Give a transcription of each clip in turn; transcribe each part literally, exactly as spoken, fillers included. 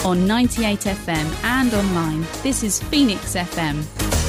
on ninety-eight F M and online. This is Phoenix F M.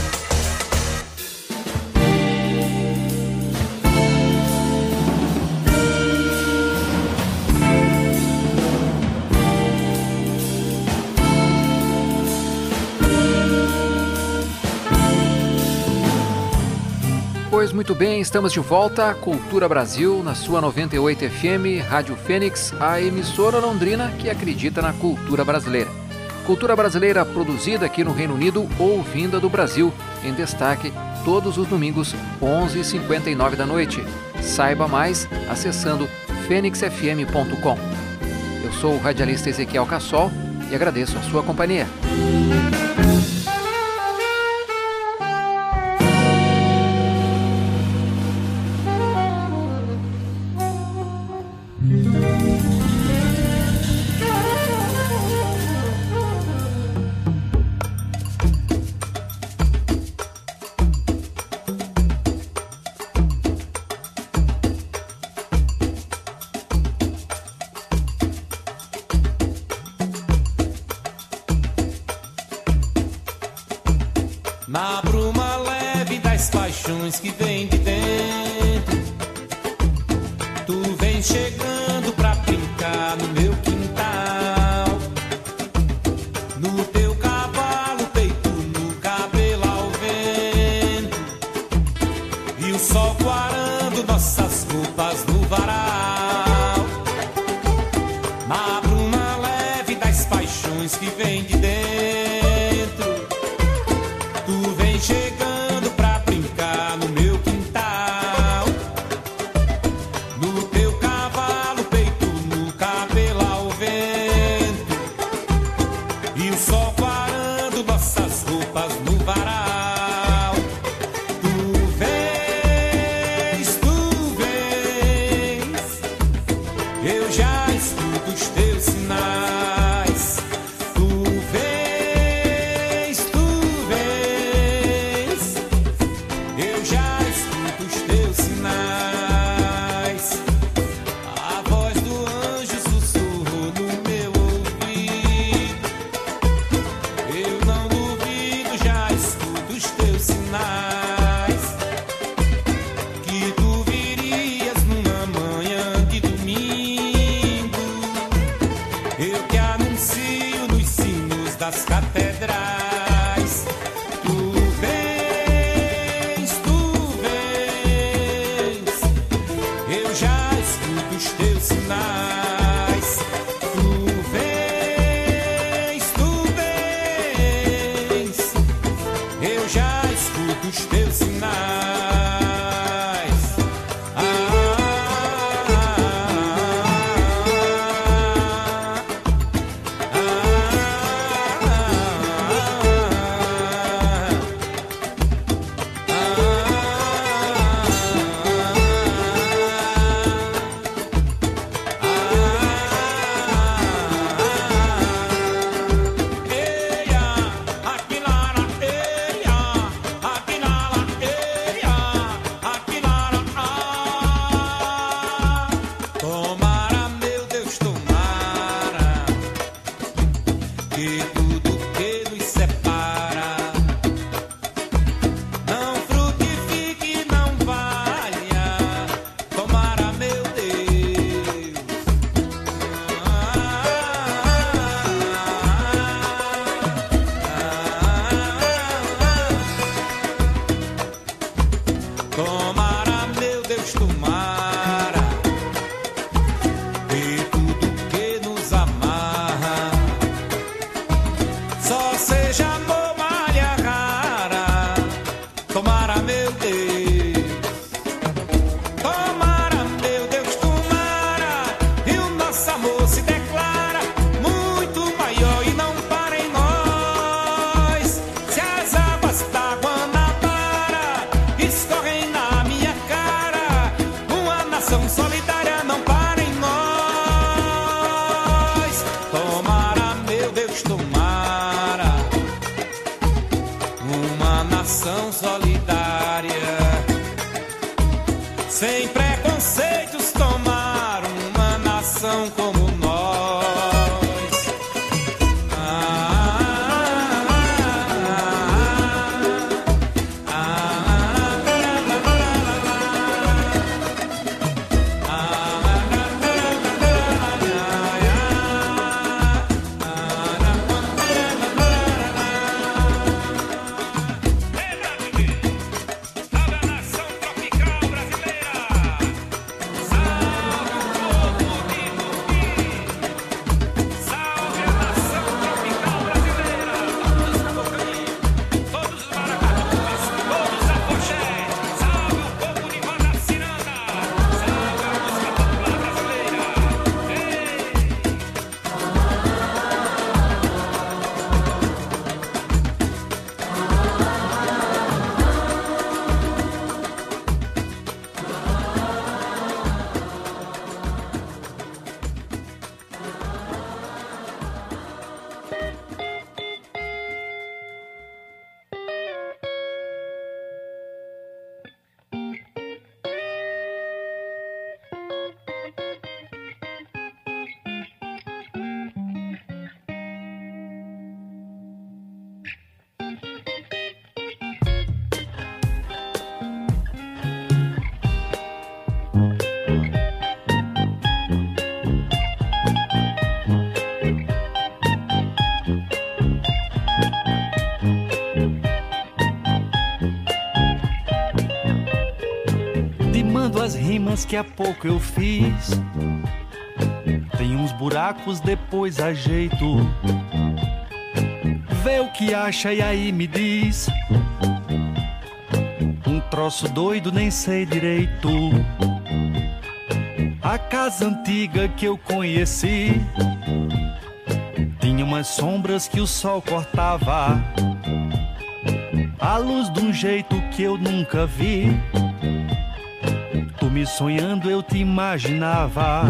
Pois muito bem, estamos de volta, Cultura Brasil, na sua noventa e oito F M, Rádio Fênix, a emissora londrina que acredita na cultura brasileira. Cultura brasileira produzida aqui no Reino Unido ou vinda do Brasil, em destaque todos os domingos, onze e cinquenta e nove da noite. Saiba mais acessando fênix f m ponto com. Eu sou o radialista Ezequiel Cassol e agradeço a sua companhia. Na bruma leve das paixões que vem de dentro, tu vem chegando pra brincar no meu quintal. No teu cavalo, peito no cabelo ao vento, e o sol quarando nossas roupas no varal. Na bruma leve das paixões que vem de dentro, chegando pra brincar no meu quintal. No teu cavalo, peito no cabelo ao vento, e o sol quarando nossas roupas no varal. Tu vês, tu vês, eu já escuto os teus sinais. Tu vês, tu vês, eu já escuto os teus sinais. A voz do anjo sussurrou no meu ouvido. Eu não duvido, já escuto os teus sinais. Que tu virias numa manhã de domingo. Eu te anuncio nos sinos das catedrais. Tu vês, tu vês, eu já escuto os teus sinais. Tu vês, tu vês, eu já escuto os teus sinais. Ah, ah, tomara, meu Deus, tomara, que tudo que nos separa não frutifique, não valha. Tomara, meu Deus. Tomara, meu Deus, tomara, que tudo que nos amarra só seja amor, malha rara. Tomara, meu Deus. Tomara, meu Deus, tomara, e o nosso amor se declara muito maior e não para em nós. Se as águas da Guanabara escorrem na minha cara, uma nação solidária não para em nós. Tomara, meu Deus, tomara, uma nação solidária, sem preconceitos, tomar uma nação como nós. duas rimas que há pouco eu fiz. Tem uns buracos, depois ajeito. Vê o que acha e aí me diz. Um troço doido, nem sei direito. A casa antiga que eu conheci tinha umas sombras que o sol cortava, a luz de um jeito que eu nunca vi. Tu me sonhando eu te imaginava.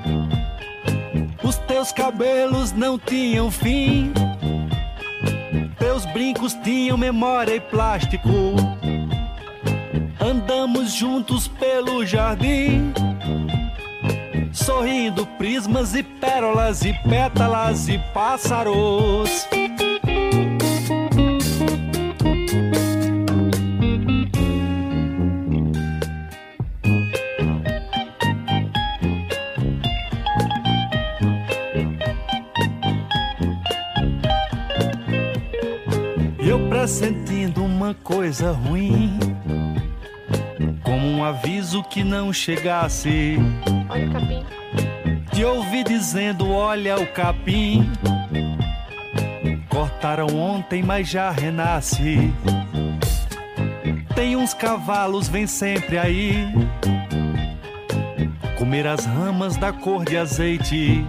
Os teus cabelos não tinham fim, teus brincos tinham memória e plástico. Andamos juntos pelo jardim, sorrindo prismas e pérolas e pétalas e pássaros. Eu pressentindo uma coisa ruim, como um aviso que não chegasse. Olha o capim. Te ouvi dizendo, olha o capim. Cortaram ontem, mas já renasce. Tem uns cavalos, vem sempre aí comer as ramas da cor de azeite.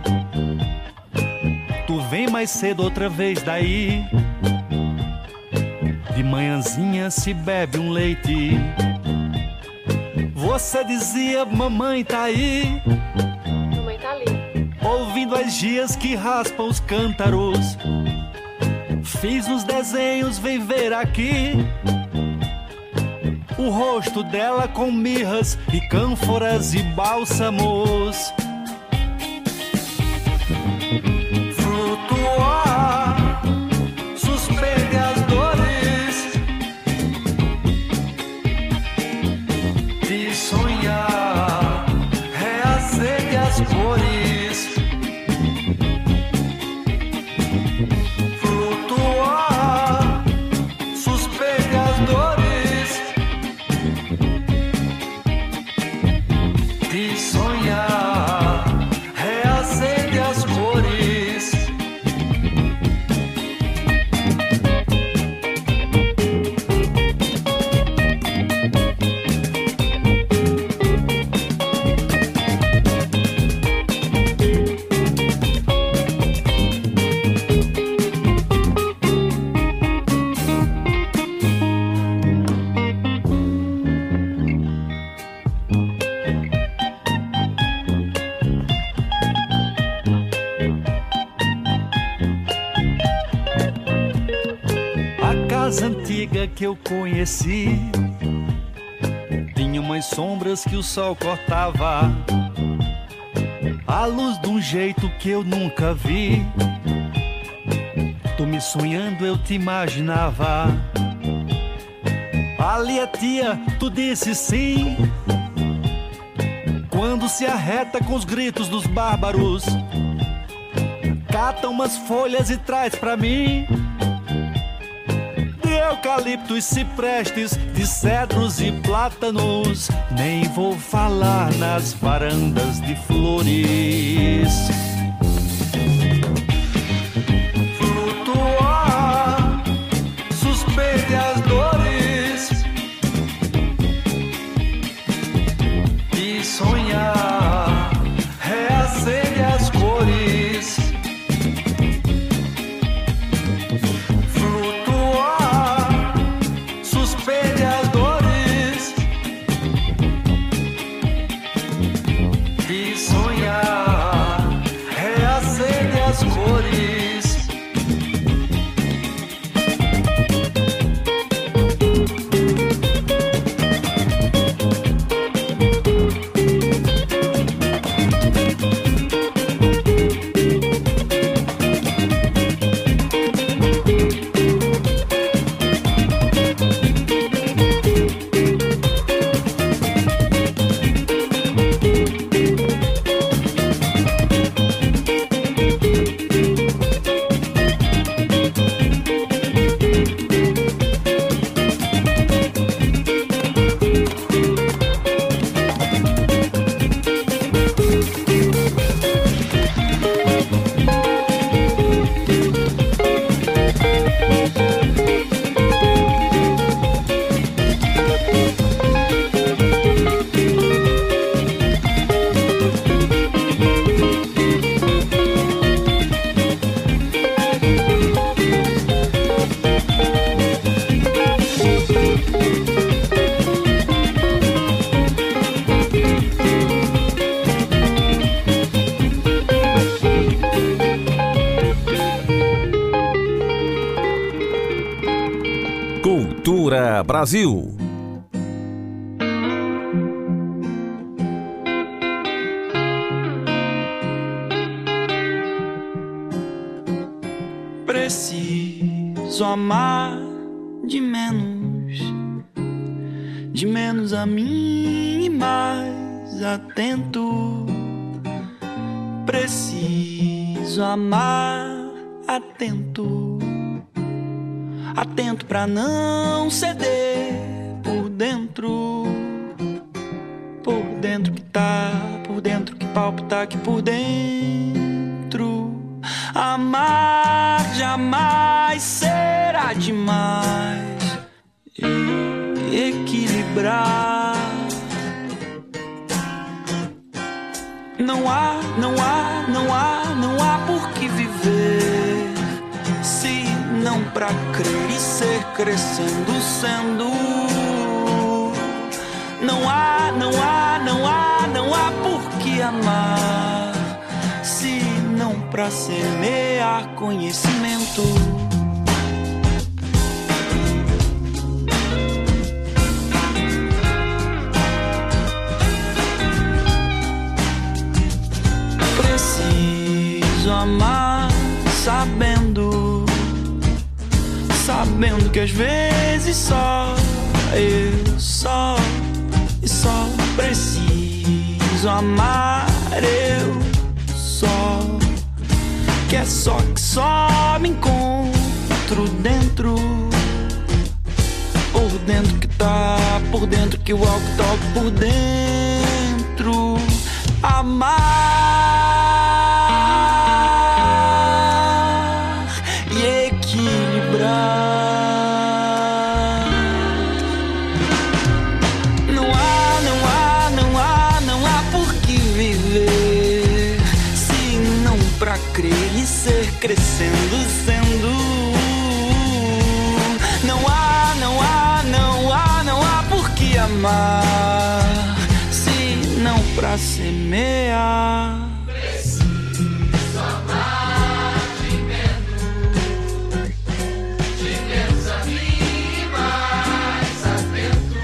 Tu vem mais cedo outra vez daí. De manhãzinha se bebe um leite. Você dizia, mamãe tá aí. Mamãe tá ali. Ouvindo as gias que raspam os cântaros. Fiz uns desenhos, vem ver aqui. O rosto dela com mirras e cânforas e bálsamos. Flutuar, suspende as dores, de sonhar, reacende as cores. Flutuar, suspende as dores, de sonhar, reacende as cores. A casa antiga que eu conheci tinha umas sombras que o sol cortava, a luz de um jeito que eu nunca vi. Tu me sonhando eu te imaginava. Ali a tia, tu disse sim, quando se arreta com os gritos dos bárbaros. Cata umas folhas e traz pra mim, de eucaliptos, ciprestes, de cedros e plátanos. Nem vou falar nas varandas de flores. Flutuar, suspende as dores, e sonhar, reacende as cores. Flutuar, suspende as dores, e sonhar, reacende as cores. Cultura Brasil. Preciso amar de menos, de menos a mim e mais atento. Preciso amar atento, atento pra não ceder por dentro, por dentro que tá, por dentro que palpita aqui por dentro. Amar jamais será demais e equilibrar. Não há, não há, não há, não há por que viver se não pra crer e ser crescendo sendo. Não há, não há, não há, não há por que amar se não pra semear conhecimento. Preciso amar sabendo, sabendo que às vezes só eu, só e só preciso amar eu só, que é só que só me encontro dentro, por dentro que tá, por dentro que o walk talk por dentro. Amar e equilibrar. Não há, não há, não há, não há por que viver se não pra crer e ser crescendo sendo. Não há, não há, não há, não há por que amar se não pra semear. Preciso amar de menos, de menos a mim e mais atento.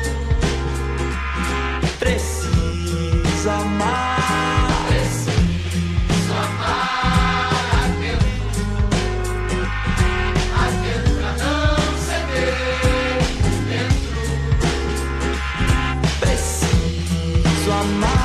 Preciso amar, preciso amar atento, atento pra não ceder dentro. preciso amar.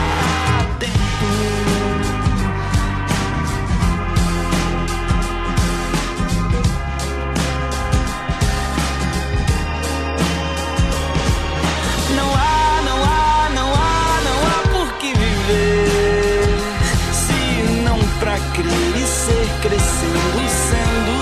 Não há, não há, não há, não há por que viver se não pra crer e ser crescendo sendo.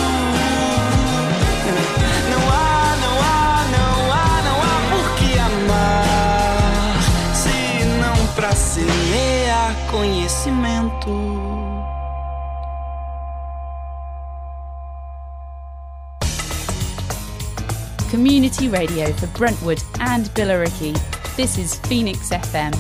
Não há, não há, não há, não há por que amar se não pra semear conhecimento. Community radio for Brentwood and Billericay. This is Phoenix F M.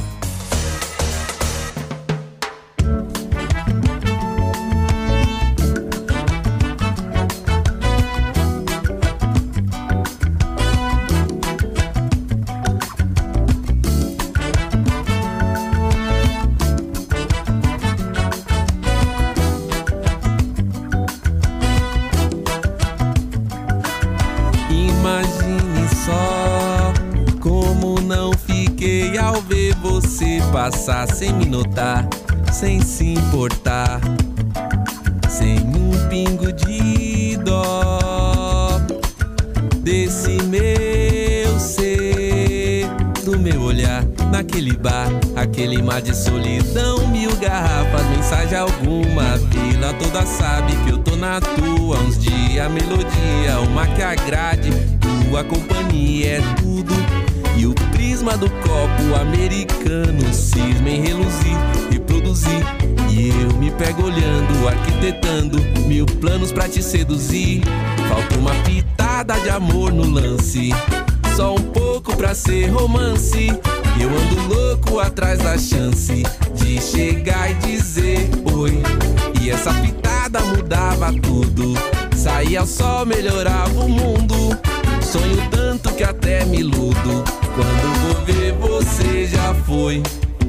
Imagine só como não fiquei ao ver você passar sem me notar, sem se importar, sem um pingo de dó desse meu ser, do meu olhar naquele bar, aquele mar de solidão, mil garrafas, mensagem alguma, a vila toda sabe que eu tô na tua, uns dias a melodia, uma que agrade, tua companhia é tudo, e o prisma do copo americano cisma em reluzir e produzir, e eu me pego olhando, arquitetando mil planos pra te seduzir, falta uma pitada de amor no lance, só um pouco pra ser romance, eu ando louco atrás da chance de chegar e dizer oi, e essa pitada mudava tudo, saía o sol, melhorava o mundo, Sonho tanto que até me iludo. Quando vou ver você já foi.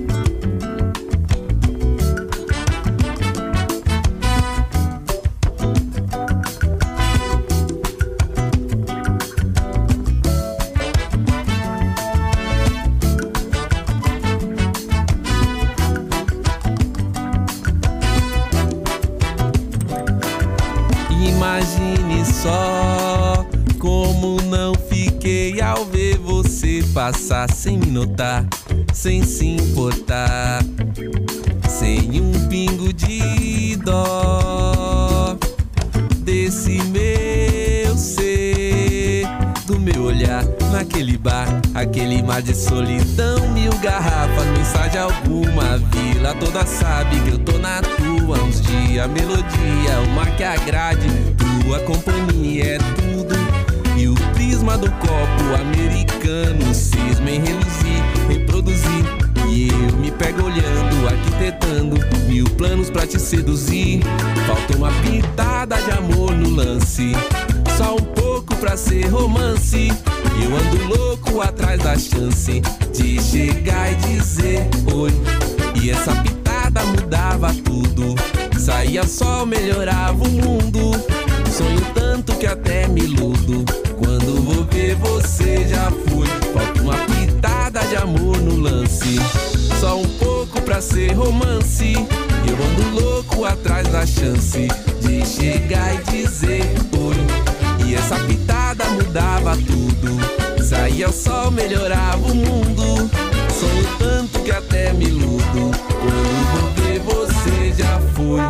Imagine só como não fiquei ao ver você passar sem me notar, sem se importar, sem um pingo de dó desse meu ser, do meu olhar naquele bar, aquele mar de solidão, mil garrafas, mensagem alguma, vila toda sabe que eu tô na tua, uns dias, melodia, uma que agrade, tua companhia é tudo, e o prisma do copo americano cisma em reluzir, reproduzir, e eu me pego olhando, arquitetando mil planos pra te seduzir, falta uma pitada de amor no lance, só um pouco pra ser romance, eu ando louco atrás da chance de chegar e dizer oi, e essa pitada mudava tudo, saía sol, melhorava o mundo, sonho tanto que até me iludo, quando vou ver você já fui, falta uma pitada de amor no lance, só um pouco pra ser romance, eu ando louco atrás da chance de chegar e dizer oi, e essa pitada mudava tudo, saía o sol, melhorava o mundo, sonho tanto que até me iludo, quando vou ver você já foi.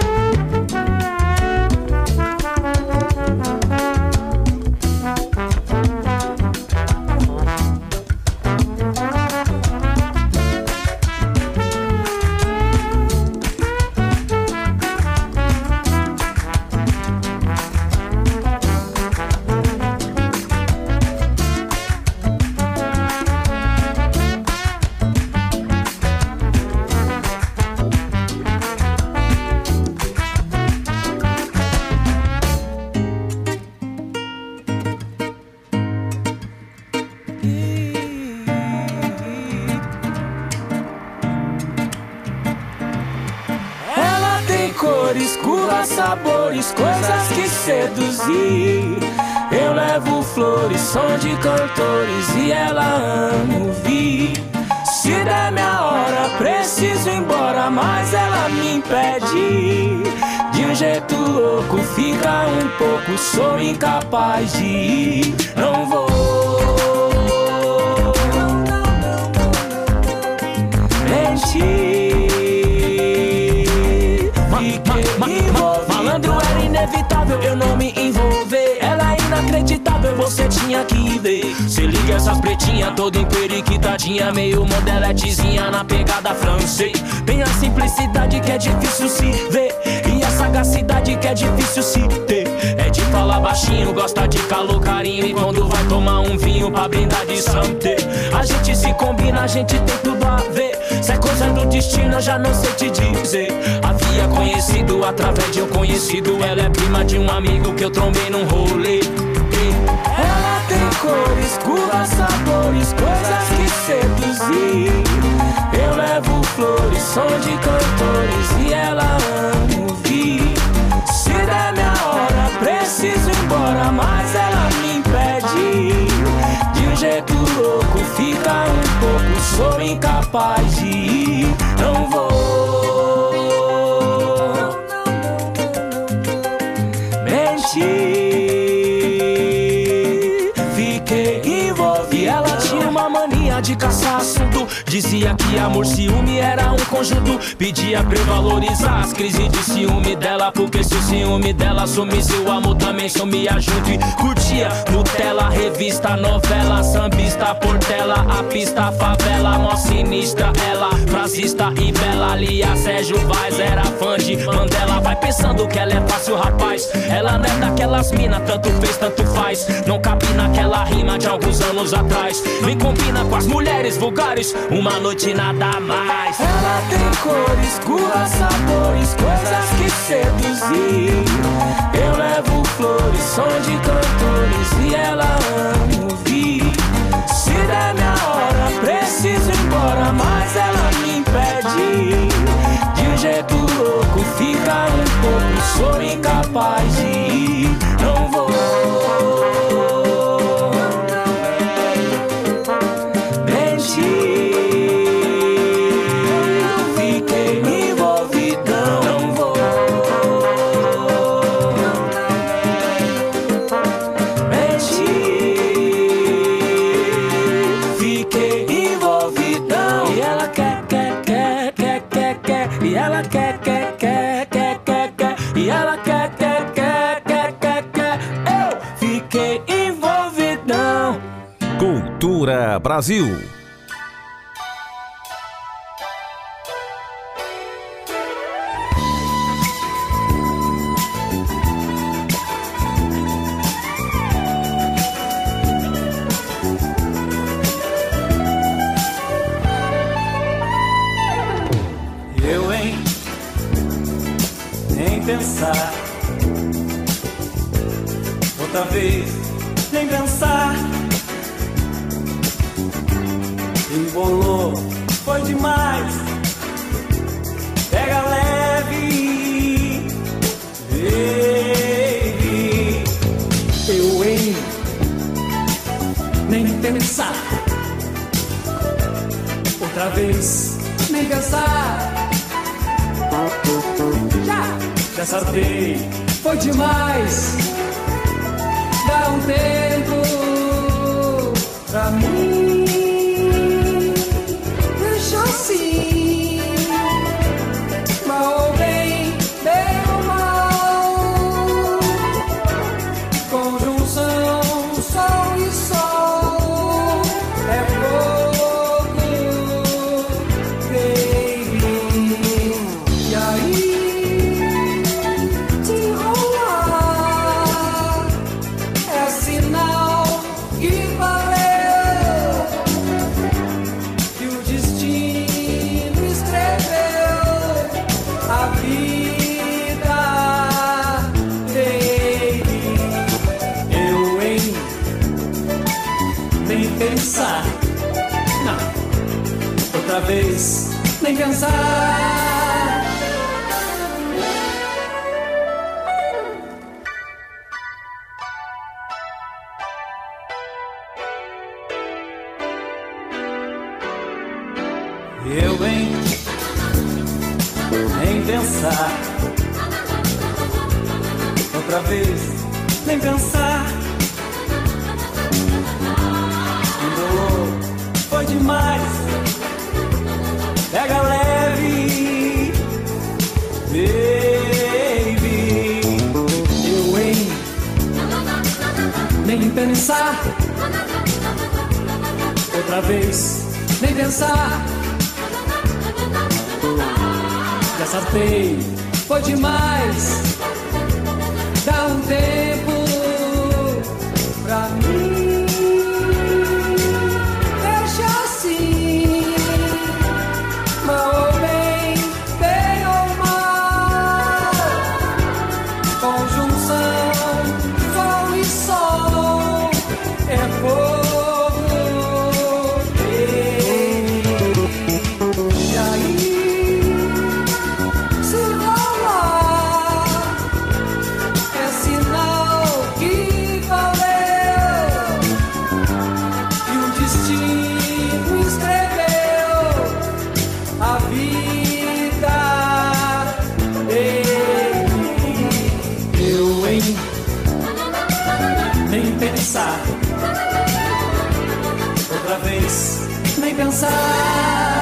Sabores, coisas que seduzir. Eu levo flores, som de cantores e ela ama ouvir. Se der minha hora, preciso ir embora, mas ela me impede. De um jeito louco, fica um pouco, sou incapaz de ir. Não vou mentir. Malandro era inevitável, eu não me envolver. Ela é inacreditável, você tinha que ver. Se liga essas pretinhas, toda emperiquitadinha, meio modeletezinha na pegada francês. Tem a simplicidade que é difícil se ver, e a sagacidade que é difícil se ter. É de falar baixinho, gosta de calor, carinho, e quando vai tomar um vinho pra brindar de santé. A gente se combina, a gente tem tudo a ver. Se é coisa do destino, eu já não sei te dizer. Havia conhecido através de um conhecido. Ela é prima de um amigo que eu trombei num rolê. Ela tem cores, curvas, sabores, coisas que seduzir. Eu levo flores, som de cantores e ela ama ouvir. Se der minha hora, preciso ir embora, mas ela me impede. De um jeito louco, fica um pouco, sou incapaz de ir. Não vou mentir. Fiquei envolvido. Ela tinha uma mania de caçar assunto. Dizia que amor, ciúme era um conjunto. Pedia pra eu valorizar as crises de ciúme dela, porque se o ciúme dela sumisse, o amor também sumia junto. E curtia Nutella, revista, novela, sambista, Portela. estrela, a pista, a favela, mó sinistra ela, frasista e bela. Lia Sérgio Vaz era fã de Mandela. Vai pensando que ela é fácil, rapaz. Ela não é daquelas mina, tanto fez, tanto faz. Não cabe naquela rima de alguns anos atrás. Nem combina com as mulheres vulgares, uma noite nada mais. Ela tem cores, curvas, sabores, coisas que seduzir. Eu levo flores, som de cantores e ela ama ouvir. Se der minha hora, preciso ir embora, mas ela me impede. De jeito louco, fica um pouco, sou incapaz de ir. Não vou Cultura Brasil. Eu, hein, nem pensar outra vez, nem pensar. Embolou, foi demais. Pega leve, baby. Eu, hein, nem pensar outra vez, nem pensar. Já, já saltei, foi demais. Dá um tempo pra mim. Assim, mal ou bem, bem ou mal, conjunção, sol e sol, é pouco, baby. E aí, se rolar, é sinal que valeu, que o destino a vida, baby. Eu, hein, nem pensar, não, outra vez, nem pensar. Eu, hein, nem pensar outra vez, nem pensar. Embolou, foi demais. Pega leve, baby. Eu, hein, nem pensar outra vez, nem pensar. Já saltei, foi demais. Dá um tempo pra mim. Deixa assim, mal ou bem, bem ou mal, conjunção, sol e sol, é fogo. E aí, outra vez, nem pensar.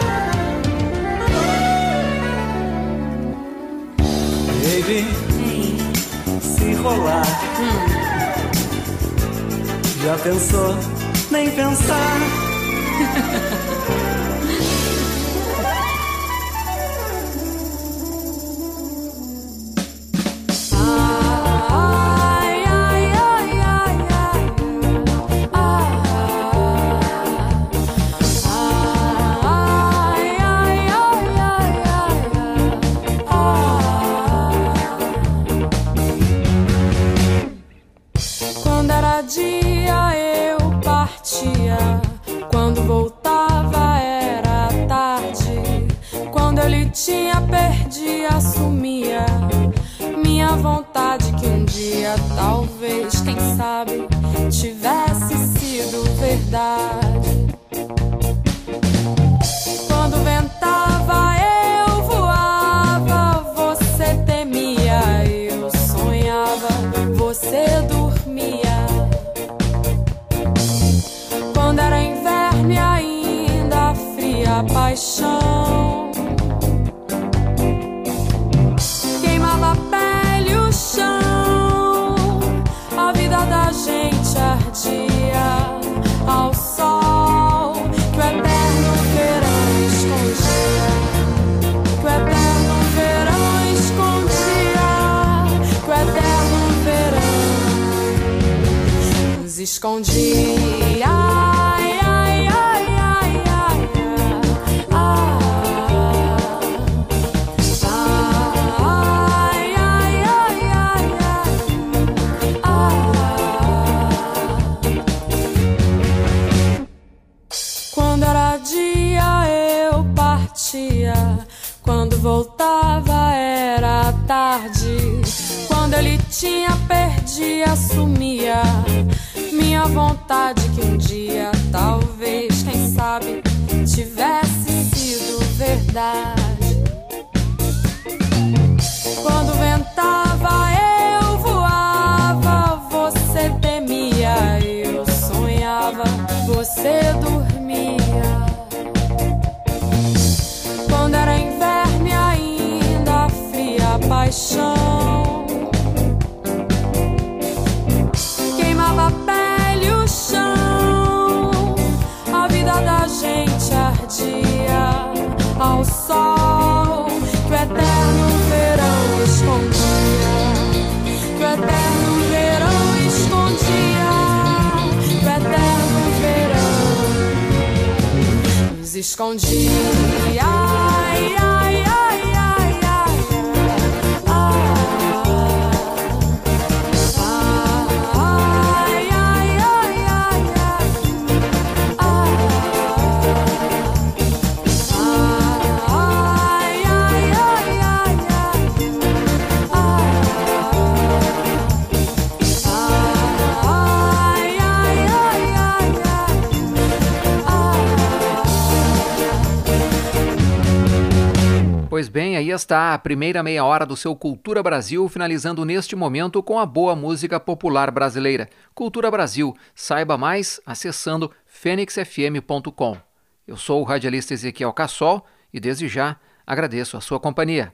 Baby, se rolar, hum. Já pensou, nem pensar. Escondia, ai, ai, ai, ai, ai, ai, ai, ai, ai, ai, ai. Quando era dia eu partia, quando voltava era tarde, quando ele tinha perdia, sumia. Minha vontade que um dia, talvez, quem sabe, tivesse sido verdade. Quando ventava eu voava, você temia, eu sonhava, você dormia. Quando era inverno e ainda fria paixão queimava a pele, o chão, a vida da gente ardia ao sol que o eterno verão escondia, que o eterno verão escondia, que o eterno verão nos escondia. Ai, ai, ai, ai, ai, Pois bem, aí está a primeira meia hora do seu Cultura Brasil, finalizando neste momento com a boa música popular brasileira. Cultura Brasil, saiba mais acessando fênix f m ponto com. Eu sou o radialista Ezequiel Cassol e desde já agradeço a sua companhia.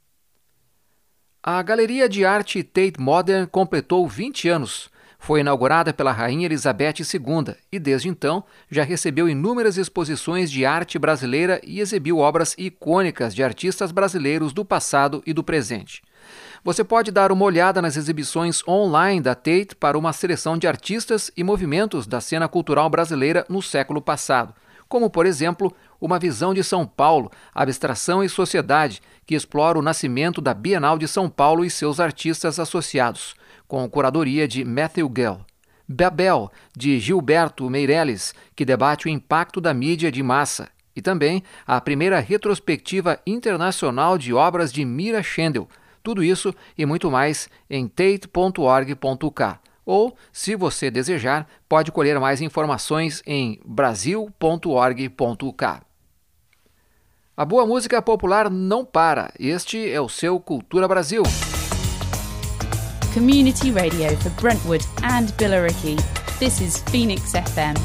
A Galeria de Arte Tate Modern completou vinte anos. Foi inaugurada pela Rainha Elizabeth segunda e, desde então, já recebeu inúmeras exposições de arte brasileira e exibiu obras icônicas de artistas brasileiros do passado e do presente. Você pode dar uma olhada nas exibições online da Tate para uma seleção de artistas e movimentos da cena cultural brasileira no século passado, como, por exemplo, Uma Visão de São Paulo, Abstração e Sociedade, que explora o nascimento da Bienal de São Paulo e seus artistas associados, com curadoria de Matthew Gell. Babel, de Gilberto Meirelles, que debate o impacto da mídia de massa. E também a primeira retrospectiva internacional de obras de Mira Schendel. Tudo isso e muito mais em tate ponto org ponto k. Ou, se você desejar, pode colher mais informações em brasil ponto org ponto k. A boa música popular não para. Este é o seu Cultura Brasil. Community radio for Brentwood and Billericay. This is Phoenix F M.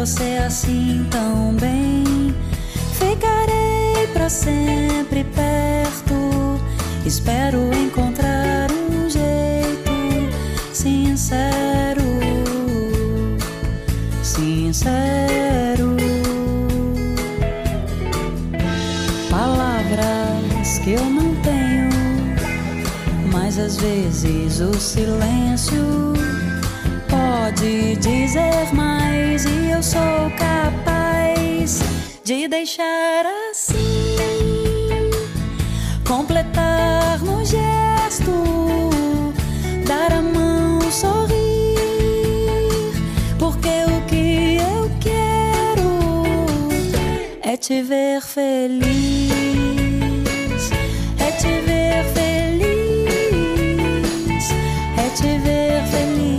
você assim tão bem. Ficarei pra sempre perto. Espero encontrar um jeito sincero, sincero. Palavras que eu não tenho, mas às vezes o silêncio pode dizer mais, e eu sou capaz de deixar assim, completar no gesto, dar a mão, sorrir, porque o que eu quero é te ver feliz, é te ver feliz, é te ver feliz.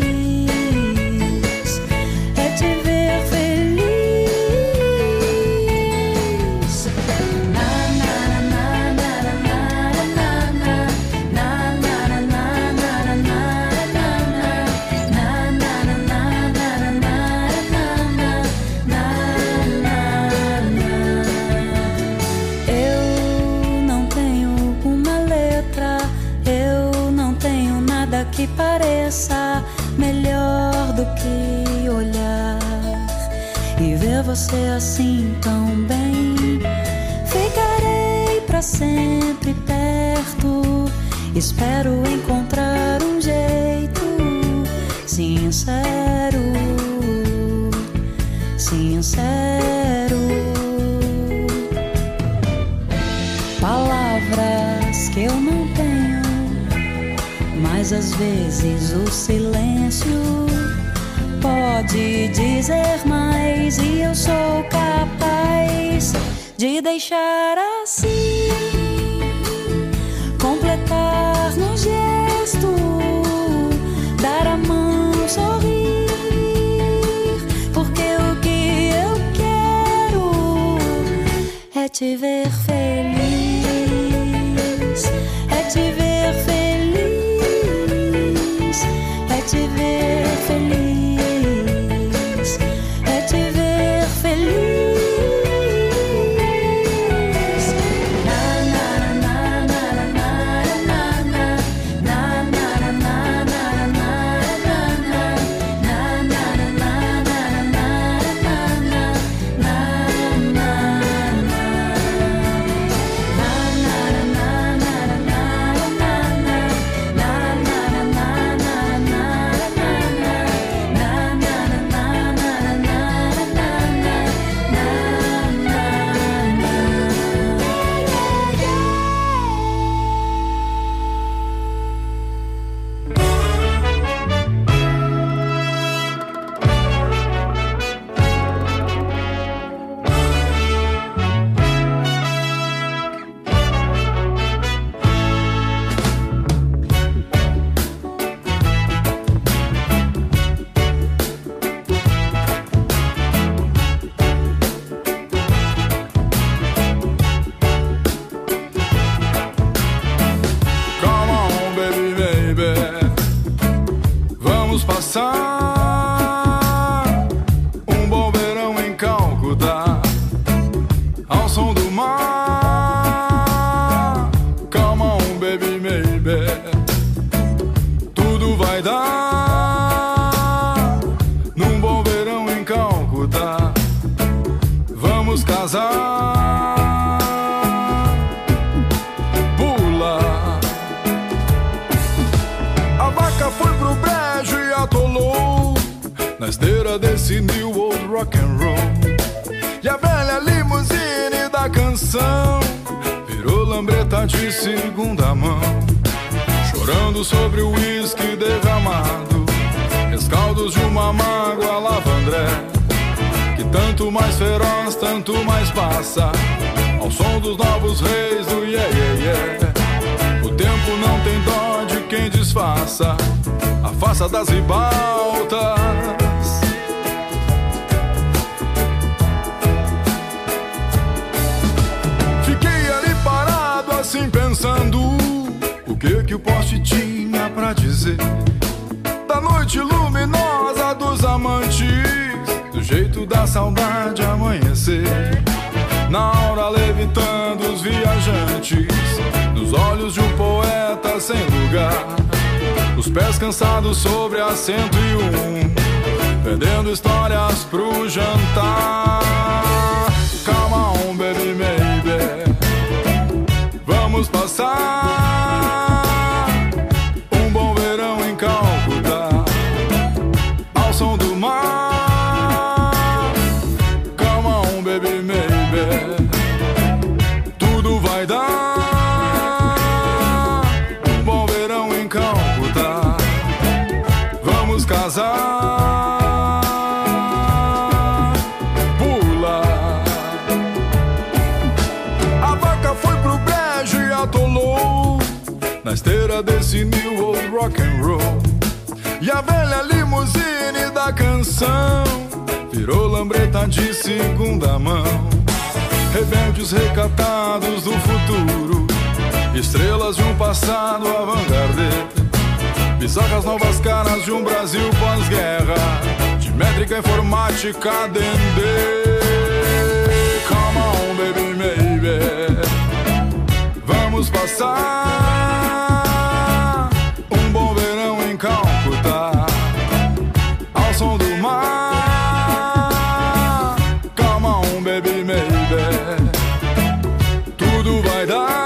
Que pareça melhor do que olhar e ver você assim tão bem. Ficarei pra sempre perto. Espero encontrar um jeito sincero, sincero. Palavras que eu não tenho, mas às vezes o silêncio pode dizer mais, e eu sou capaz de deixar assim, completar no gesto, dar a mão, sorrir, porque o que eu quero é te ver feliz, é te ver feliz, é te ver feliz, é te ver feliz. Na na na na na na na na na na na na passar um bom verão em Calcutá, ao som do mar. Come on, baby, maybe tudo vai dar num bom verão em Calcutá. Vamos casar, pula. A vaca foi pro brejo e atolou na esteira desse new old rock and roll. E a velha limusine da canção virou lambreta de segunda mão, chorando sobre o uísque derramado, rescaldos de uma mágoa lavandré, que tanto mais feroz, tanto mais passa, ao som dos novos reis do yeah, yeah, yeah. O tempo não tem dó de quem disfarça a farsa das ribaltas. Fiquei ali parado assim pensando, o que que o poste tinha pra dizer da noite luminosa dos amantes, do jeito da saudade amanhecer. Na hora levitando os viajantes, nos olhos de um poeta sem lugar, os pés cansados sobre a cento e um, perdendo histórias pro jantar. Come on, baby, maybe, vamos passar um bom verão em Calcutá, ao som do mar. Come on, baby, maybe, tudo vai dar. Um bom verão em Calcutá, vamos casar. Pula. A vaca foi pro brejo e atolou na esteira desse new old rock and roll. E a velha limusine da canção virou lambreta de segunda mão. Rebeldes recatados do futuro, estrelas de um passado avant-garde, bizarras novas caras de um Brasil pós-guerra, de métrica informática dendê. Come on, baby, maybe, vamos passar um bom verão em Calcutá, ao som do mar. Come on, baby, maybe, tudo vai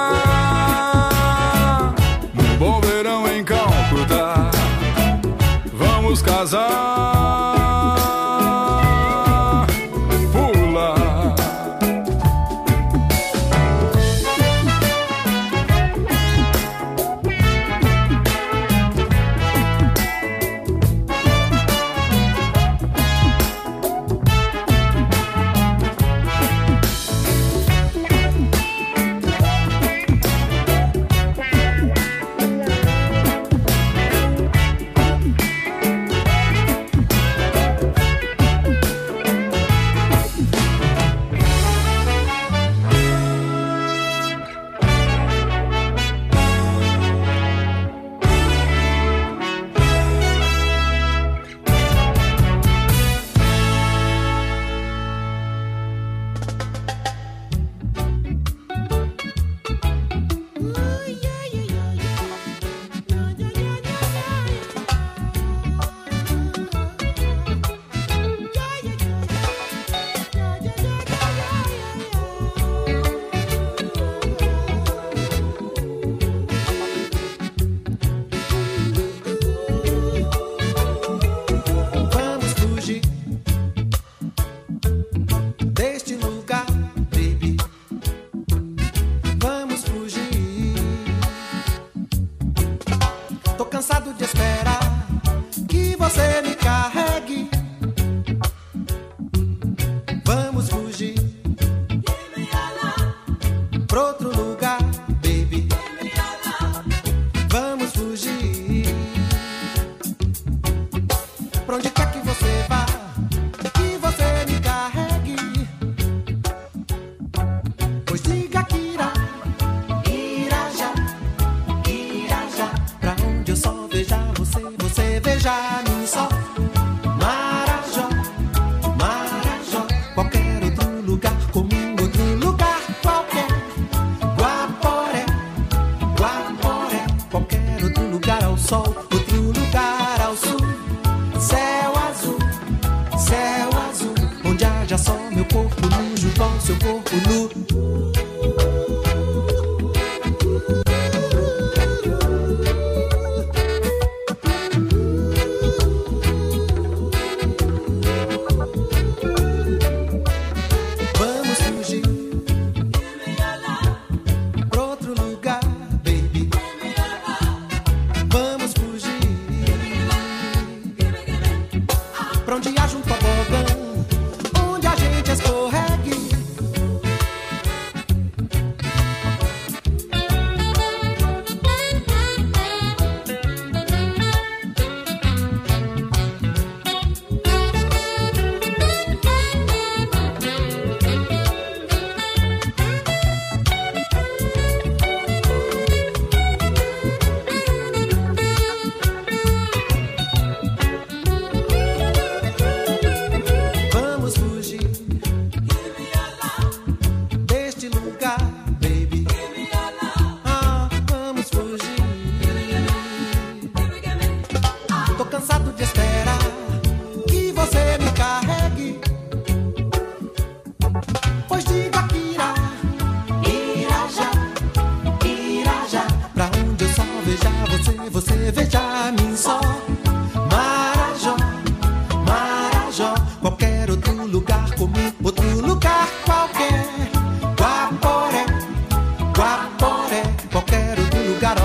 dar. Um bom verão em Calcutá, vamos casar. Pula.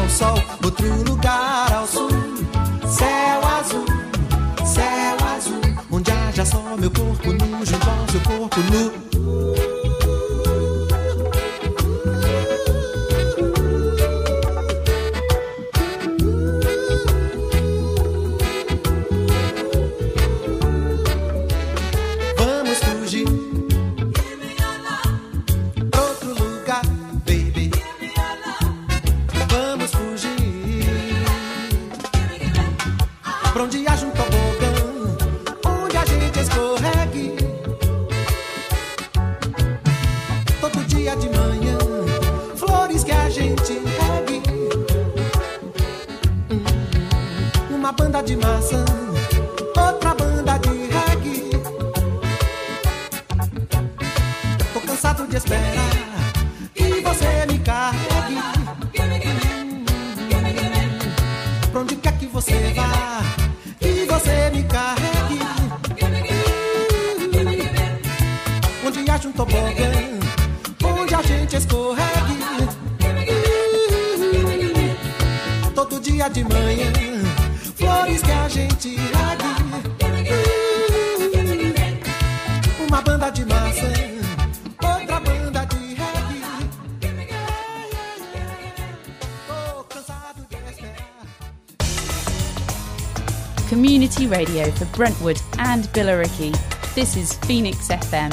ao sol, outro lugar ao sul. Céu azul, céu azul, onde haja só meu corpo nu junto ao seu corpo nu. Community radio for Brentwood and Billericay. This is Phoenix F M.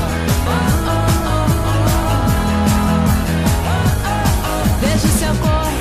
Vejo seu corpo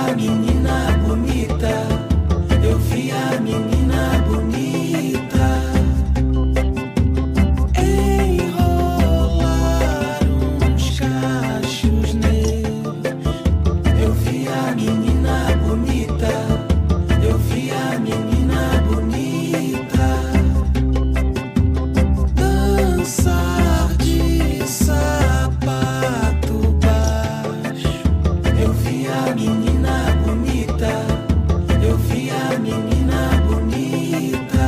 a menina bonita, eu vi a menina bonita enrolar uns cachos nele. Eu vi a menina bonita, eu vi a menina bonita dançar de sapato baixo. Eu vi a menina bonita, eu vi a menina bonita.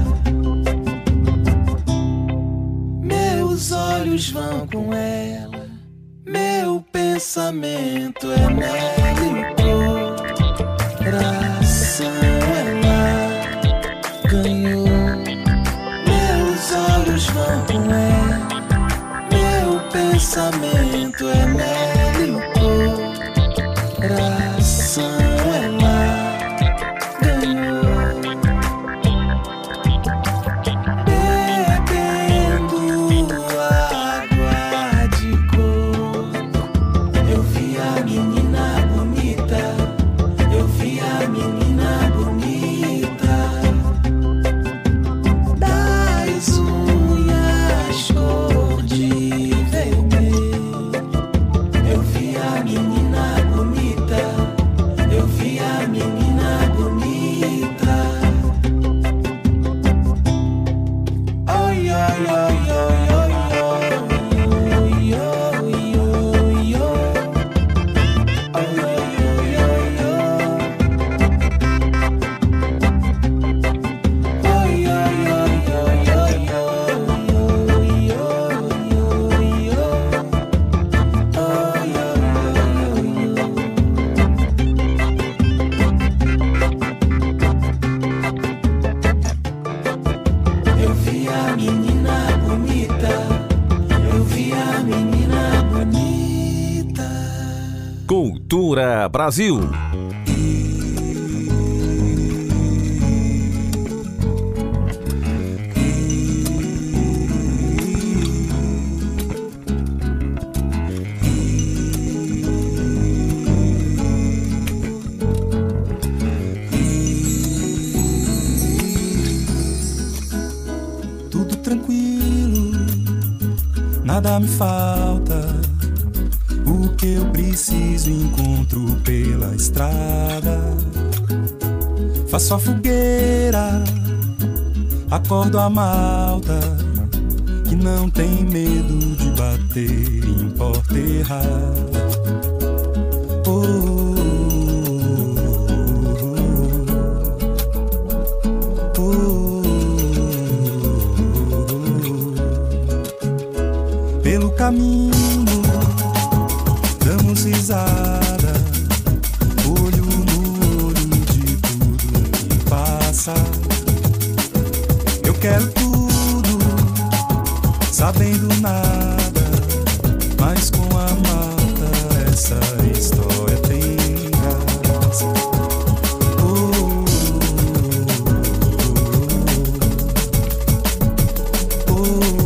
Meus olhos vão com ela, meu pensamento é nela e o coração ela ganhou. Meus olhos vão com ela, meu pensamento é nela e o coração ela ganhou. Bebendo água de coco, eu vi a menina bonita, eu vi a menina bonita das unhas cor de vermelho. Eu vi a menina bonita, eu vi a menina bonita. Oi, oi, oi, oi, oi, oi, oi, oi, oi, eu vi a menina bonita, eu vi a menina bonita. Cultura Brasil. Tudo tranquilo, nada me falta. O que eu preciso encontro pela estrada. Faço a fogueira, acordo a malta que não tem medo de bater em porta errada. Oh, oh, oh, oh. Pelo caminho damos risada, olho no olho de tudo que passa. Eu quero tudo, sabendo nada, mas com a malta essa história tem graça. Oh, oh, oh.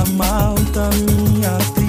Malta, minha terra.